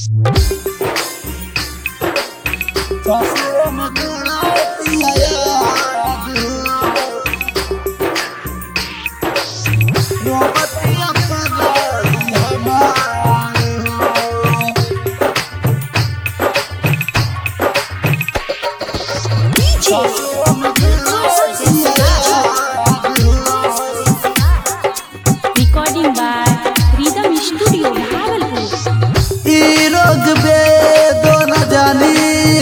Recording by Rhythm Studio, Bhagalpur. रोग बेदो न जानी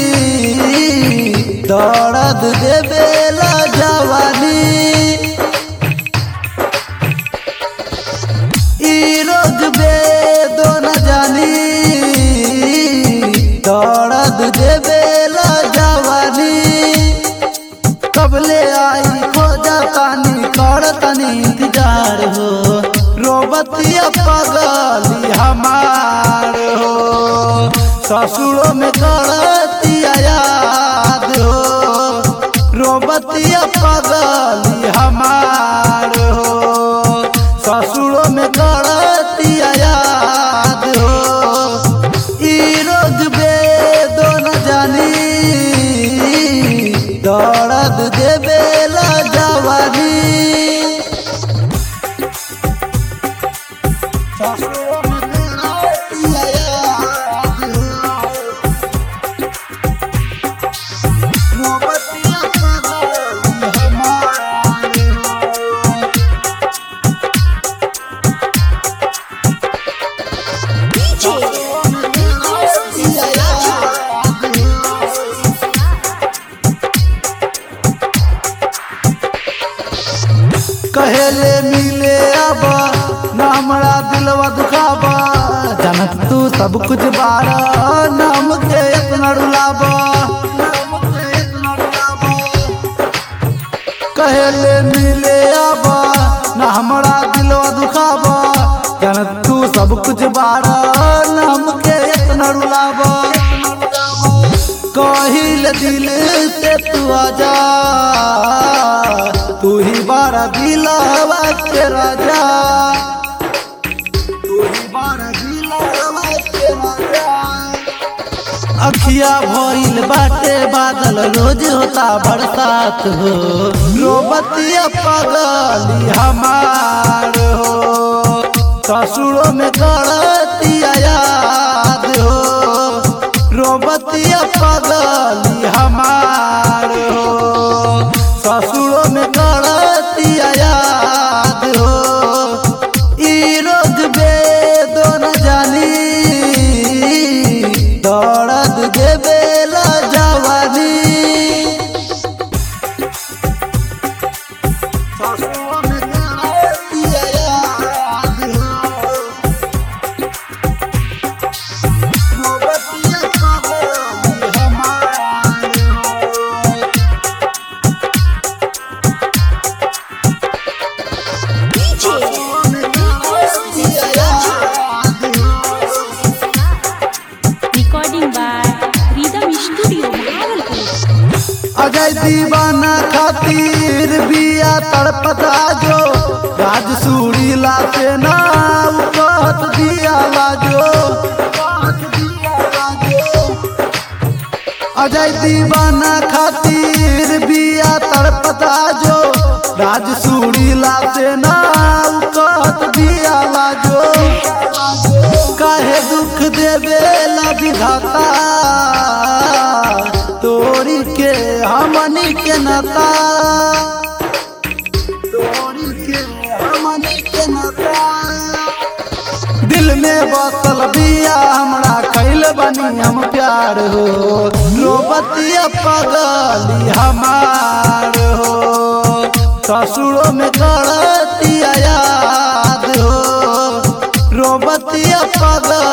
दर्द देवेला जवानी रोग बेदो न जानी दर्द देवेला जवानी कबले आई खोजा तानी कर तनी इंतजार हो रोबतिया पगली हमार हो ससुरों में करतिया याद हो रोबतिया पगली हमार हो ससुरों में करतिया याद हो रोज बेदो न जानी दर्द देवेला जवानी कहेले मिले अब ना हमरा दिलवा दुखाबा जनक तू सब कुछ बारा नाम के इतना रुलाबा कहेले मिले अब ना हमरा दिलवा दुखाबा जनक तू सब कुछ बारा नाम के इतना रुलाबा कहिल दिल से तू आजा तू ही बारा दिलवा के राजा तू ही बारा दिलवा के राजा अखिया भइल बाटे बादल रोज होता बरसात हो रोबतिया पगली हमार हो ससुरों में करतिया याद हो रोबतिया पगली हमार हो ससुरों में करतिया याद हो रोग बेदो न जानी दर्द देवेला जवानी ससुरों में करतिया याद हो रोबतिया पगली हमार Recording by Rhythm Studio, Bhagalpur. Ajay दीवाना खातिर बिया तड़पता जो राज सूरीला से ना कहत दिया लाजो अजय दीवाना खातिर बिया तड़पता जो राज सूरीला से ना कहत दिया लाजो काहे दुख देवेला विधाता तोरी के हमनी के नाता तोरी के हमनी के नाता दिल में बसल बिया हमरा कैल बनी हम प्यार हो रोबतिया पगली हमार हो ससुरों में करतिया याद हो रोबतिया पगली